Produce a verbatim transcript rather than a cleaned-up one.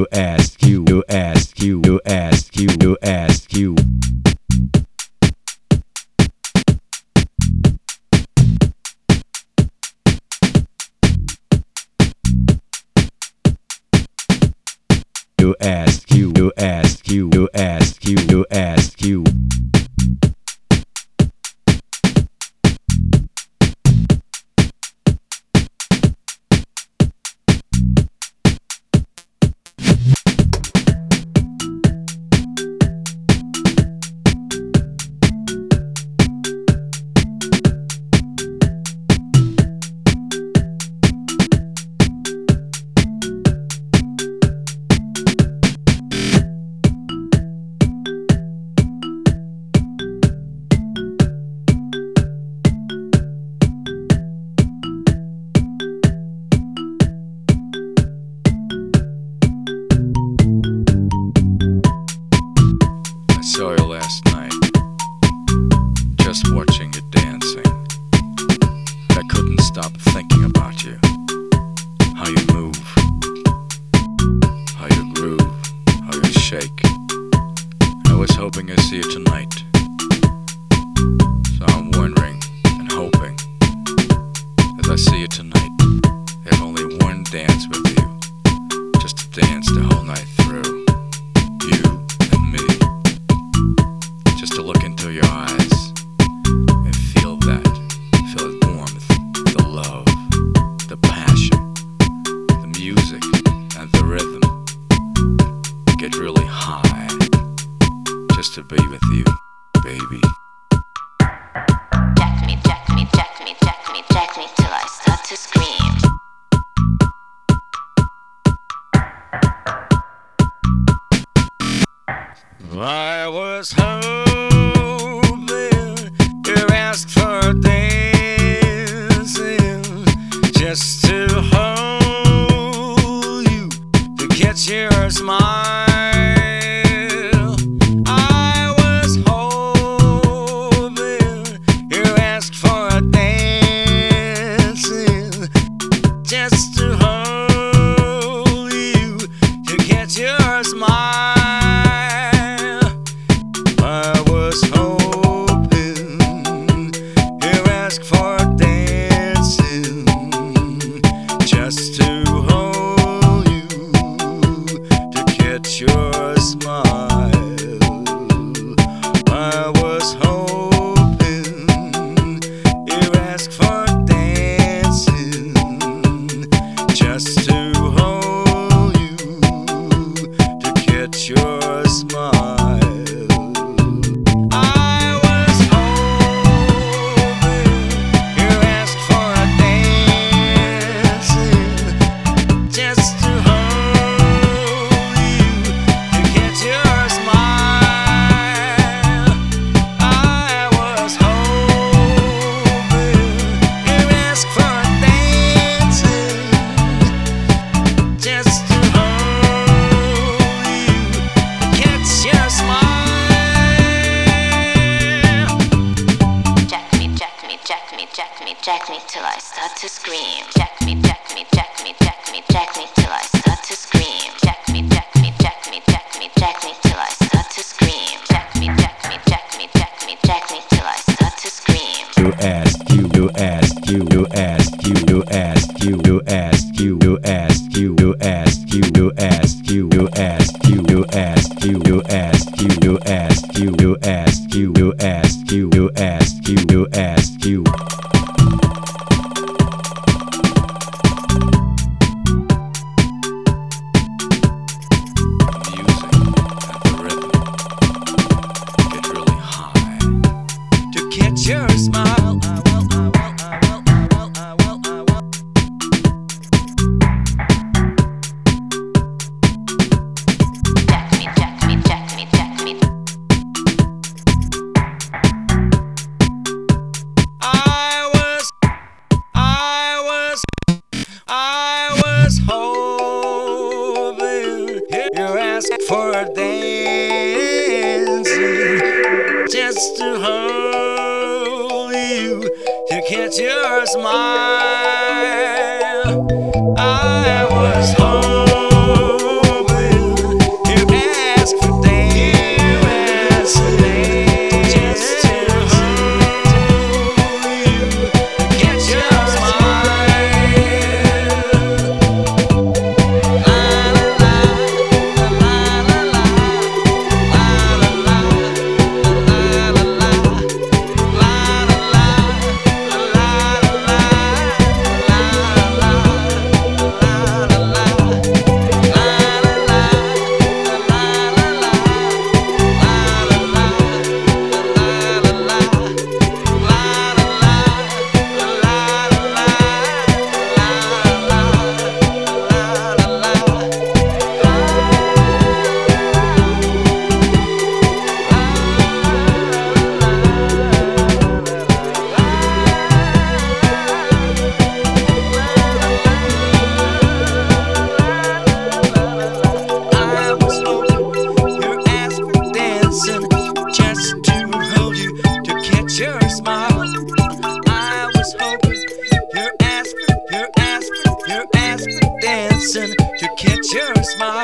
you ask you you ask you you ask you you ask you you ask you you ask you you ask you you ask you I saw you last night, just watching you dancing. I couldn't stop thinking about you, how you move, how you groove, how you shake. I was hoping I'd see you tonight, so I'm wondering and hoping as I see you tonight, there's only one dance with you, just to dance the whole night through. You and me. Just to look into your eyes and feel that, feel the warmth, the love, the passion, the music and the rhythm. Get really high, just to be with you, baby. Jack me, jack me, jack me, jack me, jack me till I start to scream. I was hoping you asked for dancing, just to hold you, to catch your smile. I was hoping you asked for dancing, just to hold you, to catch your smile. I was hoping you asked for dancing, just to hold you, to catch your smile. I was hoping you asked for dancing, just to hold you, to catch your smile. Jack me till I start to scream. Jack me, jack me, jack me, jack me, jack me till I start to scream. Jack me, jack me, jack me, jack me, jack me till I start to scream. Jack me, jack me, jack me, jack me, jack me till I start to scream. you ask you you ask you you ask you you ask you you ask you you ask you you ask you you ask you you ask you you ask you you ask you you ask you you ask you you ask you you ask you you ask you your smile. I will, I will, I will, I will, I will, I will. Jack me, jack me, jack me, jack me. I was, I was, I was hoping you asked for a dancing, just to hold you, to catch your smile. I was hoping just hoping. Your ass, your ass, your ass dancing to catch your smile.